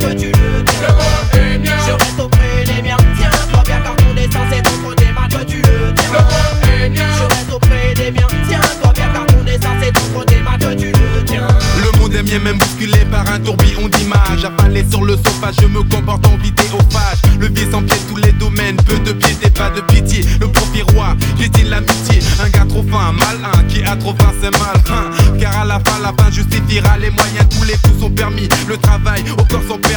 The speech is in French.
que tu le tiens. Je reste auprès des miens, tiens-toi bien car ton destin c'est ton côté, ma que tu le tiens. Je reste auprès des miens, tiens-toi bien car ton destin c'est ton côté, ma que tu le tiens. Le monde est mien, même bousculé par un tourbillon d'images. Affalé sur le sofa, je me comporte en vidéophage. Le vice empiète tous les domaines, peu de piété, pas de pitié. Le profit roi, piétine l'amitié. Un gars trop fin, malin, qui a trop faim c'est malin. Car à la fin justifiera les moyens, tous les coups sont permis. Le travail, au corps sont permis.